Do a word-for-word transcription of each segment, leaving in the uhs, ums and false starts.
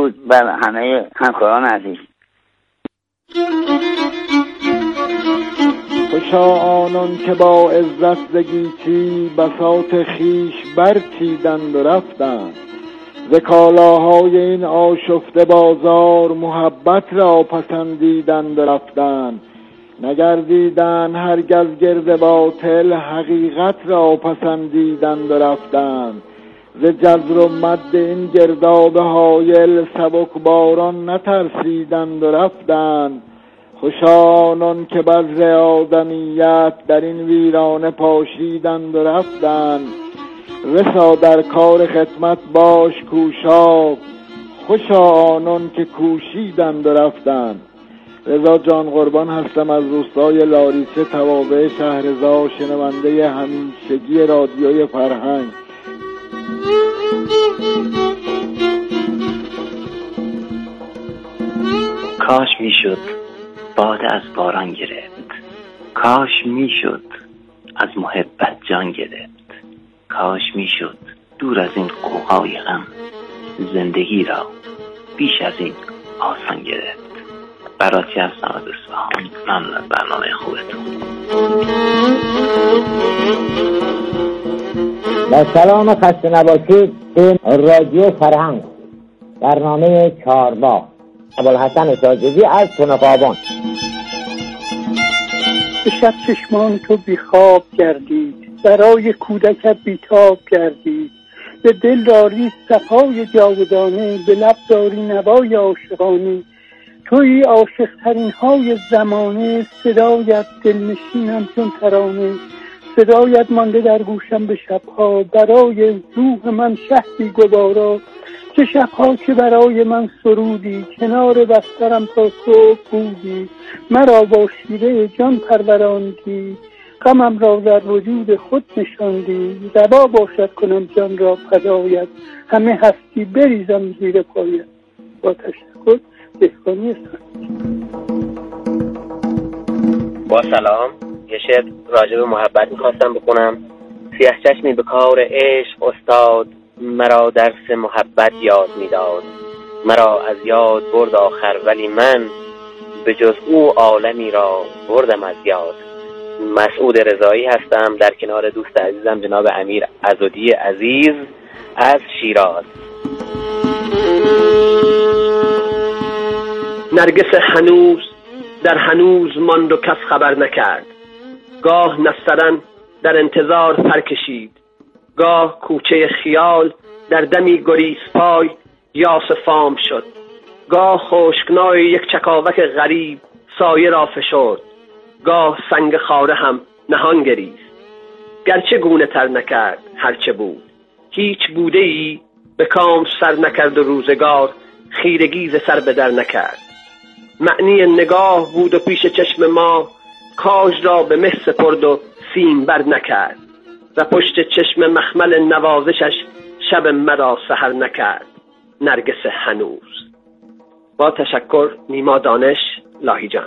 درود بر همه همکاران عزیز. خوشا آنان که با عزت زگیتی بساط خیش برچیدند و رفتند، ز کالاهای این آشفته بازار محبت را پسندیدند و رفتند. نگردیدند هرگز گرد باطل حقیقت را پسندیدند و رفتند. ز جزر و مد این گرداب هایل سبک باران نترسیدند و رفتند. خوشا آنان که بذر آدمیت در این ویرانه پاشیدند و رفتند. رسا در کار خدمت باش کوشا، خوشا آنان که کوشیدند و رفتند. رضا جان قربان هستم از روستای لاریسه توابع شهرضا، شنونده همیشگی رادیوی فرهنگ. کاش میشد باد از باران گرفت، کاش میشد از محبت جان گرفت، کاش میشد دور از این قوقای غم زندگی را بیش از این آسان گرفت. براتی هستم از اصفهان. ممنون از برنامه خوبتون. با سلام خسته نباشید به رادیو فرهنگ، برنامه چهارباغ. ابوالحسن تاجزی از تنقابان. به شب چشمان تو بیخواب گردید، برای کودکت بیتاب گردید. به دل داری صفای جاودانه، به لب داری نوای عاشقانه. توی عاشق ترین های زمانه، صدایت دلنشینم چون ترانه. صدایت مانده در گوشم به شبها، برای روح من شهدی گوارا. چه شبها که برای من سرودی، کنار بسترم تا صبح بودی. مرا با شیره جان پروراندی، غمم را در وجود خود نشاندی. روا باشد کنم جان را فدایت، همه هستی بریزم زیر پایت. با تشکر، دهقانی هستم. با سلام، یه شعر راجع به محبت میخواستم بخونم. سیاه چشمی به کار عشق استاد، مرا درس محبت یاد میداد. مرا از یاد برد آخر، ولی من به جز او عالمی را بردم از یاد. مسعود رضایی هستم، در کنار دوست عزیزم جناب امیر عزودی عزیز از شیراز. نرگس هنوز در هنوز ماند و کس خبر نکرد. گاه نسترن در انتظار پر کشید، گاه کوچه خیال در دمی گریز پای یاس فام شد. گاه خشکنای یک چکاوک غریب سایه را فشرد، گاه سنگ خاره هم نهان گریست. گرچه گونه تر نکرد هرچه بود، هیچ بوده ای به کام سر نکرد و روزگار خیرگی ز سر به در نکرد. معنی نگاه بود و پیش چشم ما، کاج را به مه سپرد و سیم بر نکرد. و پشت چشم مخمل نوازشش شب مرا سحر نکرد. نرگس هنوز. با تشکر، نیما دانش، لاهیجان.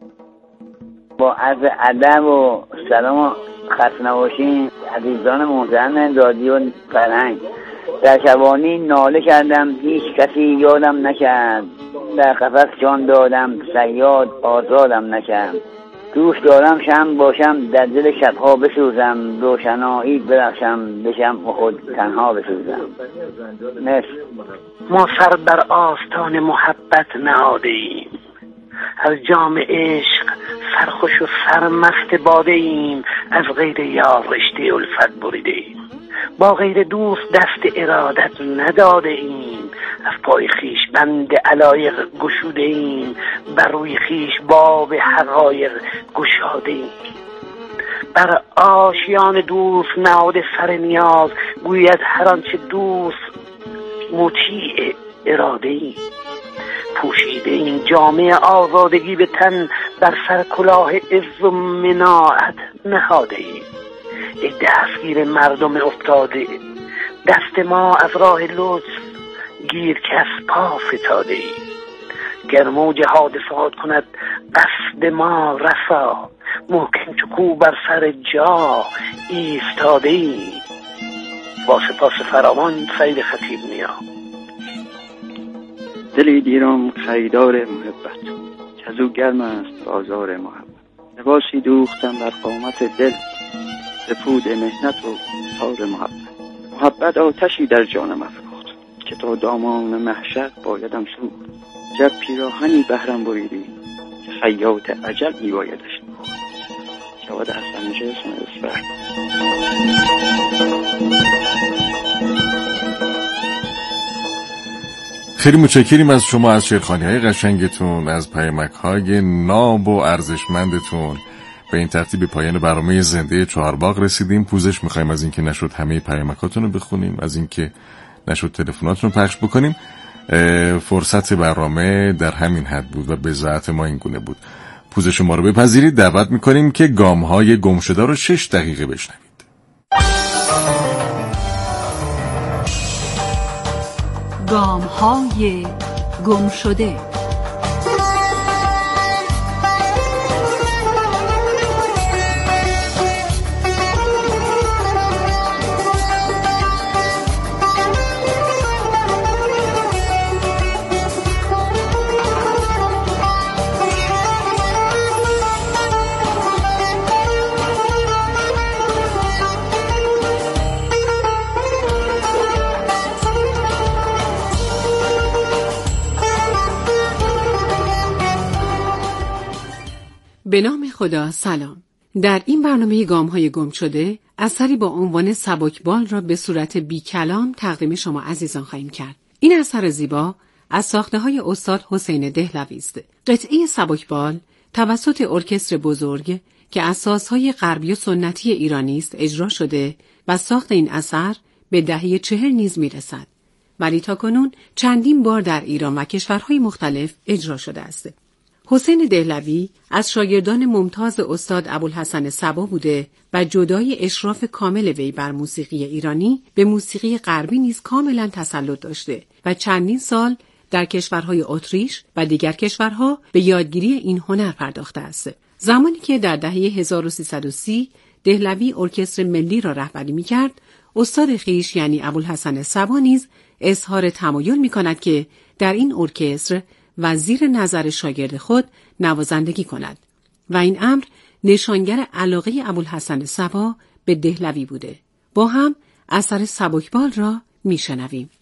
با عرض ادب و سلام و خسته نباشین عزیزان محترم رادیو فرهنگ. در شبانی ناله کردم، هیچ کسی یادم نکرد. در قفس جان دادم، صیاد آزادم نکرد. دوست دارم شمع باشم، در دل شبها بسوزم. روشنایی برخشم، بشم و خود تنها بسوزم. مرسی. ما سر بر آستان محبت نهاده ایم، از جام عشق سرخوش و سرمست باده ایم. از غیر یار رشته الفت بریده ایم، با غیر دوست دست ارادت نداده ایم. از پای خیش بند علایق گشوده ایم، بر روی خیش باب حقایق گشاده ایم. بر آشیان دوست نهاده سر نیاز، گوید هر آنچه دوست مطیع اراده ایم. پوشیده این جامعه آزادگی به تن، بر سر کلاه عز و مناعت نهاده ایم. ای دستگیر مردم افتاده، دست ما از راه لطف گیر که از پا فتاده ایم. گر موج حادثات کند قصد ما رسا، محکم چو کوه بر سر جا ایستاده ایم. با سپاس فراوان، سعید خطیب نیا. دلی دیرم خریدار محبت، که از او گرم است بازار محبت. لباسی دوختم بر قامت دل، سپود مهنت و تار محبت. محبت آتشی در جانم افروخت، که تا دامان محشر بایدم سوخت. جب پیراهنی بهرم بریدی، که خیاط عجب می بایدش نبود. جواد حسن نژاد اسفر. خیلی متشکریم از شما، از شعرخوانی‌های قشنگتون، از پیامک‌های ناب و ارزشمندتون. به این ترتیب به پایان برنامه زنده چهارباغ رسیدیم. پوزش می‌خوایم از اینکه نشد همه پیامکاتون رو بخونیم، از اینکه نشد تلفناتون رو پخش بکنیم. فرصت برنامه در همین حد بود و به ذات ما این گونه بود. پوزش ما رو بپذیرید. دعوت می‌کنیم که گام‌های گمشده رو شش دقیقه بشنوید. گام‌های گمشده. به نام خدا. سلام. در این برنامه گام‌های گم شده اثری با عنوان سبکبال را به صورت بی کلام تقدیم شما عزیزان خواهیم کرد. این اثر زیبا از ساخته‌های استاد حسین دهلوی است. قطعه سبکبال توسط ارکستر بزرگ که از سازهای غربی و سنتی ایرانی است اجرا شده و ساخت این اثر به دهه چهل نیز میرسد، ولی تاکنون چندین بار در ایران و کشورهای مختلف اجرا شده است. حسین دهلوی از شاگردان ممتاز استاد ابوالحسن صبا بوده و جدای اشراف کامل وی بر موسیقی ایرانی به موسیقی غربی نیز کاملا تسلط داشته و چندین سال در کشورهای اتریش و دیگر کشورها به یادگیری این هنر پرداخته است. زمانی که در دهه هزار و سیصد و سی دهلوی ارکستر ملی را رهبری می‌کرد، استاد خویش یعنی ابوالحسن صبا نیز اظهار تمایل می‌کند که در این ارکستر و زیر نظر شاگرد خود نوازندگی کند و این امر نشانگر علاقه ابوالحسن صبا به دهلوی بوده. با هم اثر سبکبال را میشنویم.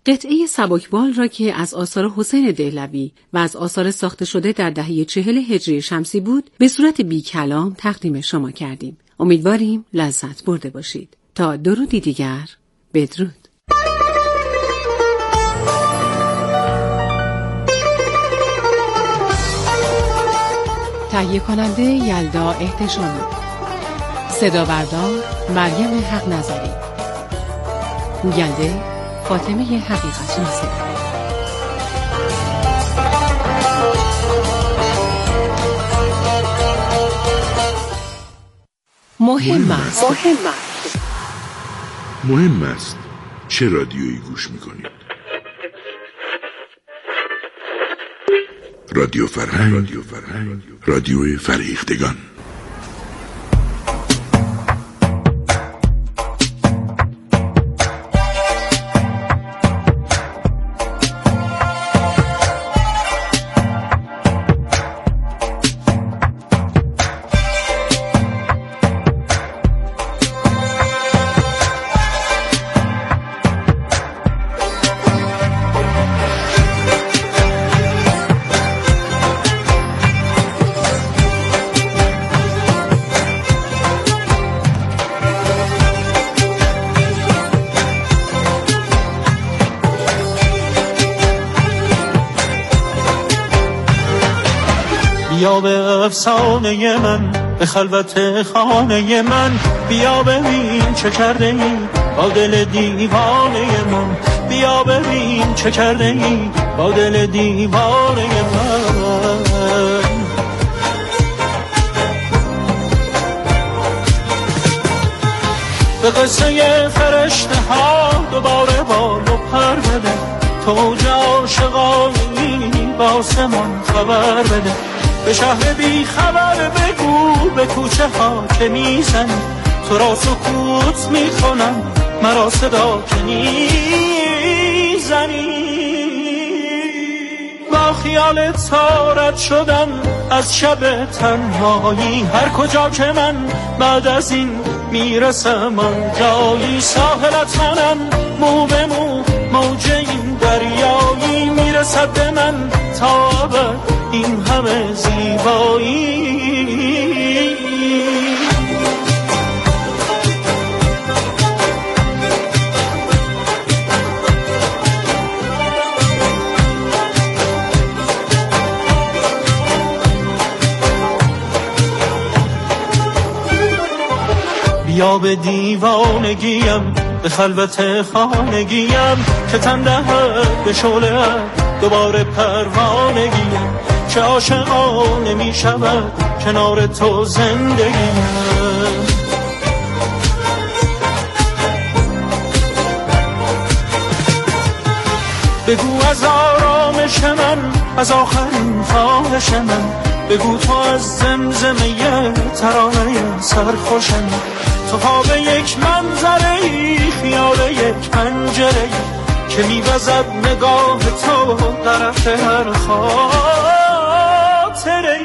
قطعه سبکبال را که از آثار حسین دهلوی و از آثار ساخته شده در دهه چهل هجری شمسی بود به صورت بی کلام تقدیم شما کردیم. امیدواریم لذت برده باشید. تا درودی دیگر، بدرود. تهیه کننده یلدا احتشامی، صدا بردار مریم حق نظری، گوینده فاطمه حقیقت ناصر. مهم است مهم است مهم است چه رادیویی گوش میکنید؟ رادیو فرهنگ، رادیو فرهنگ، رادیو فرهیختگان. بیا به افسانه من، به خلوت خانه من، بیا ببین چه کرده ای با دل دیوانه من، بیا ببین چه کرده ای با دل دیوانه من. به قصه فرشته ها دوباره بال و پر بده، توج عاشقانی با آسمان خبر بده، به شهر بی خبر بگو به کوچه ها که میزنی، تو را سکوت میکنم مرا صدا که میزنی. با خیال تارت شدم از شب تنهایی، هر کجا که من بعد از این میرسم آن جایی، ساحلت منم مو به مو موج این دریایی، میرسد به من تا ابد این همه زیبایی. بیا به دیوانگیم، به خلوت خانگیم، که تن دهد به شعله دوباره پروانگیم، چه عاشقانه می شود کنار تو زندگیم. بگو از آرامش من، از آخرین خواهش من، بگو تو از زمزمه ترانه سرخوشم، تو خواب یک منظره، خیال یک پنجره که میوزد نگاه تو طرف هر خاطره.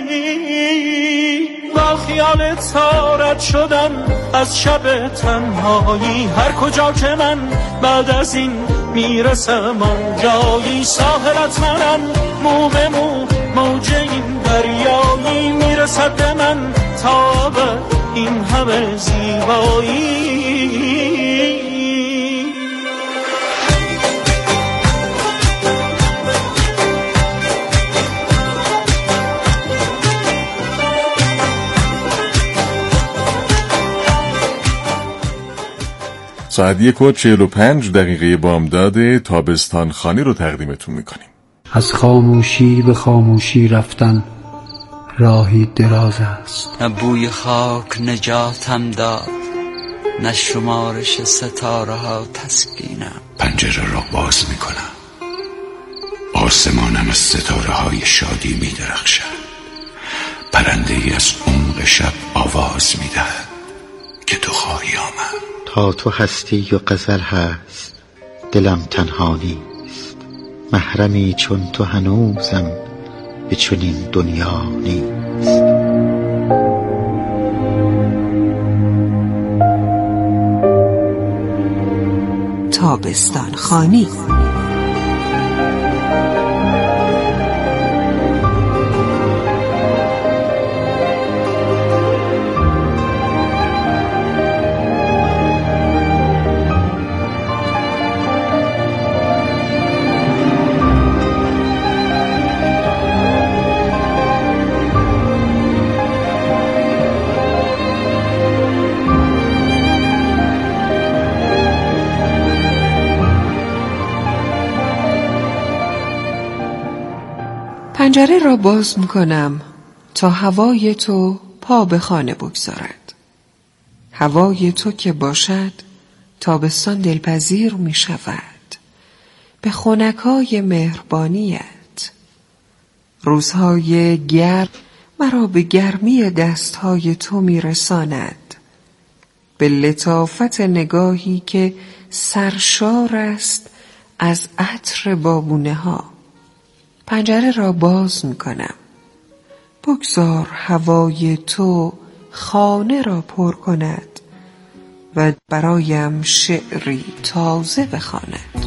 با خیال تارت شدم از شب تنهایی، هر کجا که من بعد از این میرسم آن جایی، ساحلت منم مو به مو موج این دریایی، میرسد به من تا به این همه زیبایی. ساعت یک و چهل و پنج دقیقه بامداد تابستان خانی رو تقدیمتون میکنیم. از خاموشی به خاموشی رفتن راهی دراز است، نه بوی خاک نجاتم داد، نه شمارش ستاره ها تسکینم. پنجره را باز میکنم، آسمانم از ستاره های شادی میدرخشد، پرنده ای از عمق شب آواز میدهد که تو خواهی آمد. تا تو هستی و غزل هست دلم تنها نیست، محرمی چون تو هنوزم به چنین دنیا نیست. تابستان خانی. پنجره را باز میکنم تا هوای تو پا به خانه بگذارد. هوای تو که باشد تابستان دلپذیر می شود به خنکای مهربانیت. روزهای گرم مرا به گرمی دستهای تو می رساند، به لطافت نگاهی که سرشار است از عطر بابونه ها. پنجره را باز می کنم. بگذار هوای تو خانه را پر کند و برایم شعری تازه بخواند.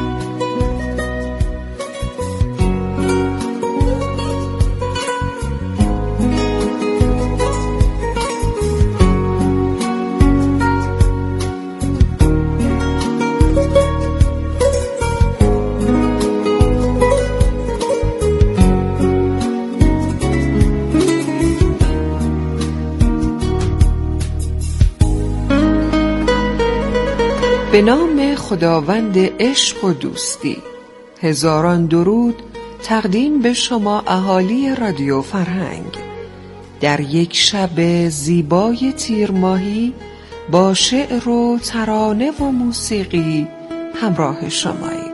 به نام خداوند عشق و دوستی. هزاران درود تقدیم به شما اهالی رادیو فرهنگ. در یک شب زیبای تیر ماهی با شعر و ترانه و موسیقی همراه شماییم.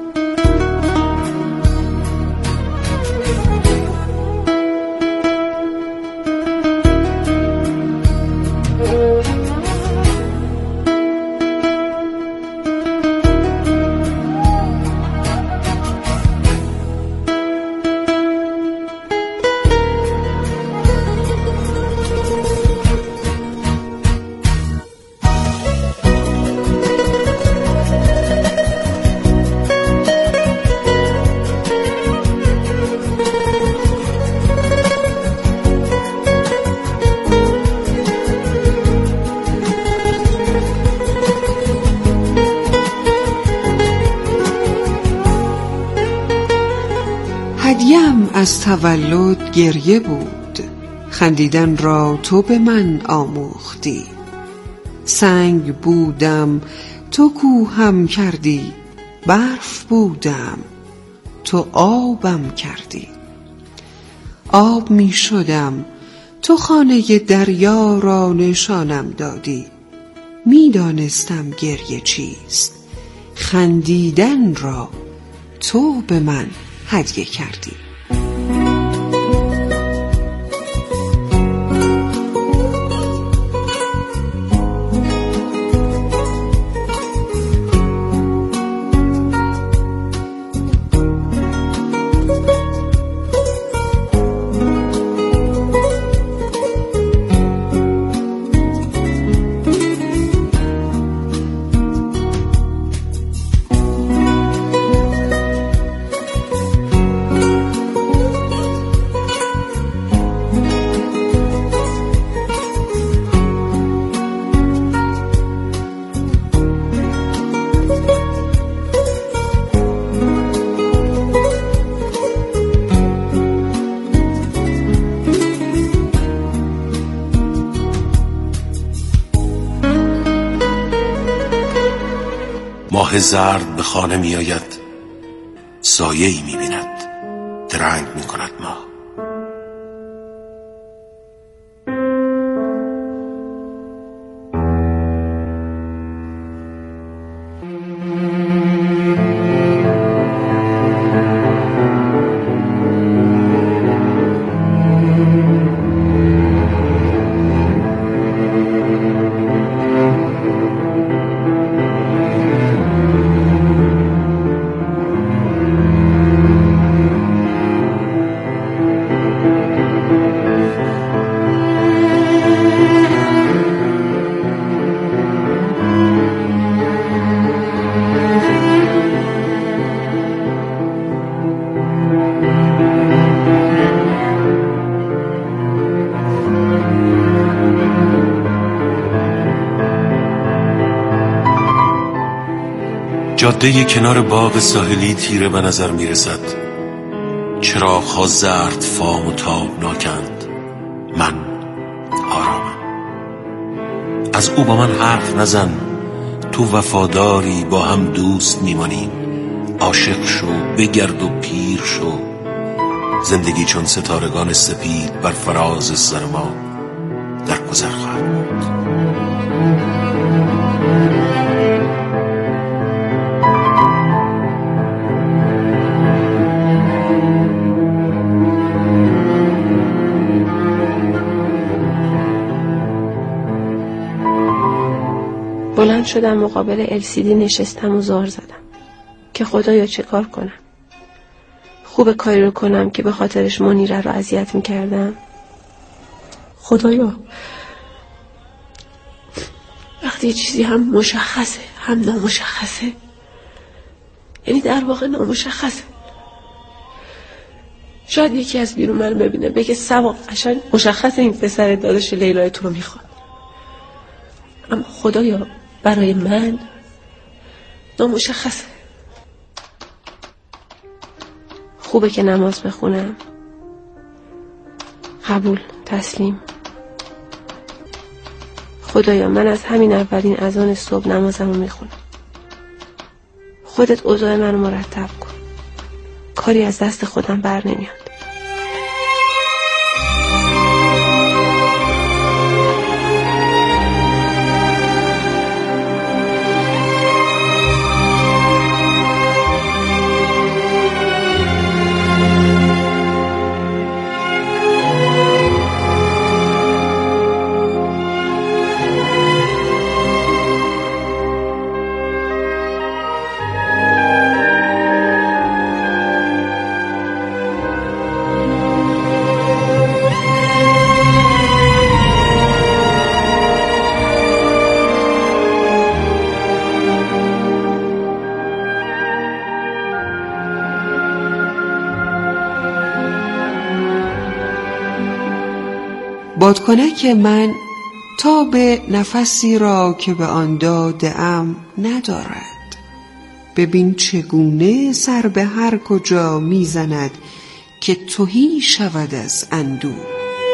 هدیه‌ام از تولد گریه بود، خندیدن را تو به من آموختی. سنگ بودم تو کوهم کردی، برف بودم تو آبم کردی. آب می شدم تو خانه دریا را نشانم دادی. می دانستم گریه چیست، خندیدن را تو به من هدیه کردی. ماه زرد به خانه می آید، سایه‌ای می بیند، درنگ می کند ماه. جاده کنار باغ ساحلی تیره به نظر می رسد. چراغ‌ها زرد فام و تابناکند. من آرامم. از او با من حرف نزن، تو وفاداری، با هم دوست میمانیم. عاشق شو، بگرد و پیر شو. زندگی چون ستارگان سپید بر فراز سر ما در گذر خواهد بود. بلند شدم مقابل ال سی دی نشستم و زار زدم که خدایا چه کار کنم. خوب کاری رو کنم که به خاطرش منیره رو اذیت میکردم. خدایا وقتی یه چیزی هم مشخصه هم نامشخصه، یعنی در واقع نامشخصه، شاید یکی از بیرون منو ببینه بگه سوا قشنگ مشخصه این پسر داداش لیلای تو رو میخواد، اما خدایا برای من نامشخصه. خوبه که نماز بخونم. قبول، تسلیم. خدایا من از همین اولین اذان صبح نمازمو میخونم. خودت اوضاع منو مرتب کن. کاری از دست خودم بر نمیاد. بادکنک من تا به نفسی را که به آن داده‌ام ندارد. ببین چگونه سر به هر کجا میزند که تهی شود از اندوه.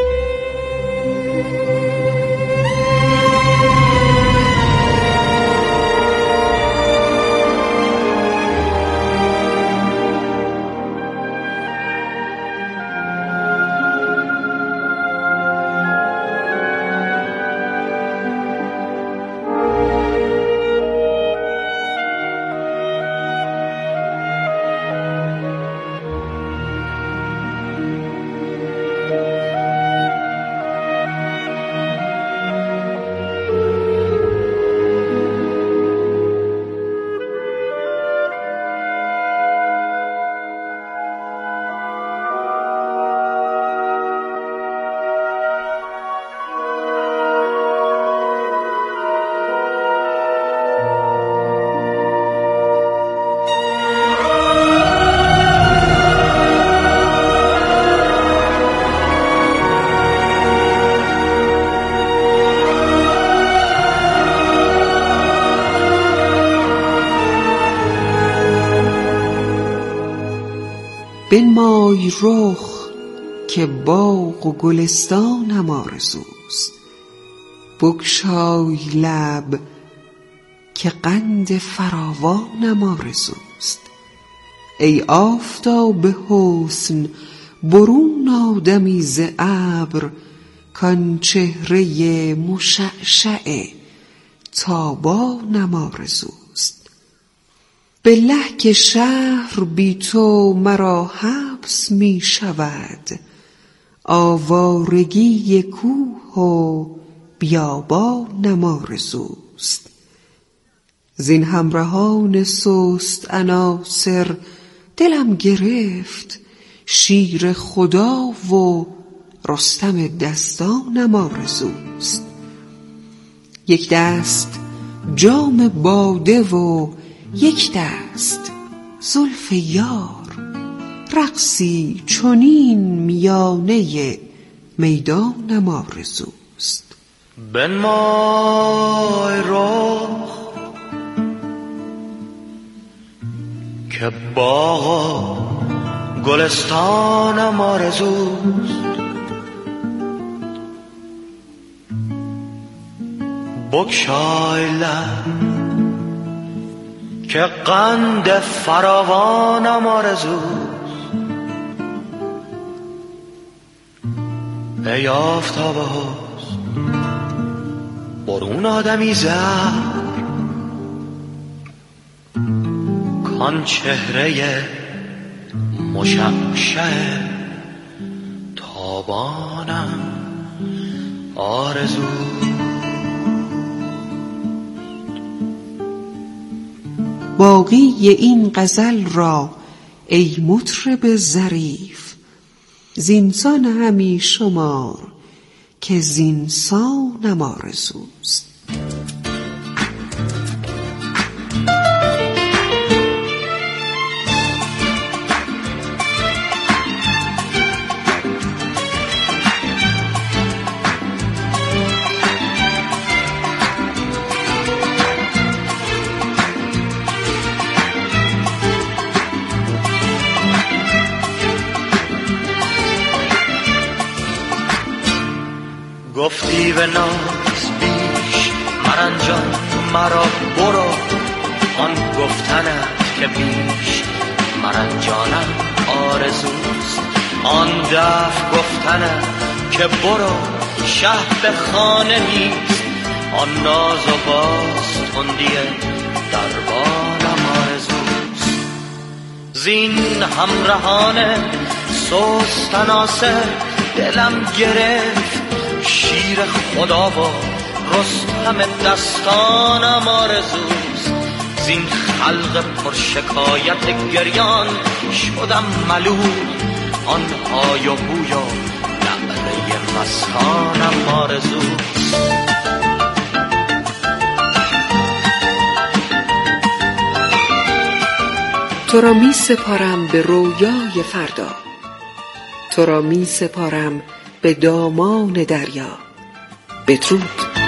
بنمای رخ که باغ و گلستانم آرزوست، بگشای لب که قند فراوانم آرزوست. ای آفتاب حسن برون آدمی ز ابر، کان چهره مشعشع تابانم آرزوست. بالله که شهر بی تو مرا حبس می شود، آوارگی کوه و بیابانم آرزوست. زین همراهان سست عناصر دلم گرفت، شیر خدا و رستم دستانم آرزوست. یک دست جام باده و یک دست زلف یار، رقصی چنین میانه میدانم آرزوست. بنمای رخ که باغ گلستانم آرزوست، بگشای لب که قند فراوانم آرزوست. ای آفتاب حسن برون آدمی زر کان چهره مشمشه تابانم آرزو. باقی این غزل را ای مطرب ظریف زینسان همی شمار که زینسانم آرزوست. گفتی به ناز بیش مرنجان مرا برو آن گفتنت که بیش مرنجانم آرزوست. آن دف گفتنت که برو شه به خانه نیست آن ناز و باز تندی دربانم آرزوست. زین همراهانه سوز تناسه دلم گرفت شیر خدا و رستم دستانم آرزوست. زین خلق پر شکایت گریان شدم ملول آن های و بوی و نعره مستانم آرزوست. تو را می سپارم به رویای فردا، تو را می سپارم به دامان دریا. بدرود.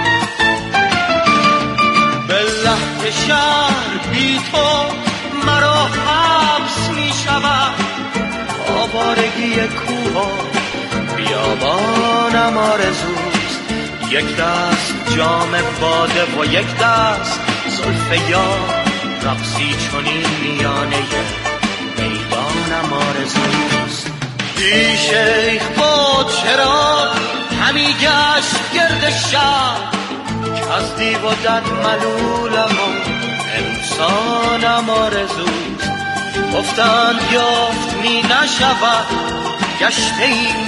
به لحظه شهر بی تو مرا حبس می شود آوارگی کوه و بیابانم آرزوست. یک دست جام باده و یک دست زلف یار رقصی چنین میانه میدانم آرزوست. بی شیخ با چرا همی گشت گرد شهر که از دیو و دد ملولم و انسانم آرزوست. گفتند یافت می نشود گشته این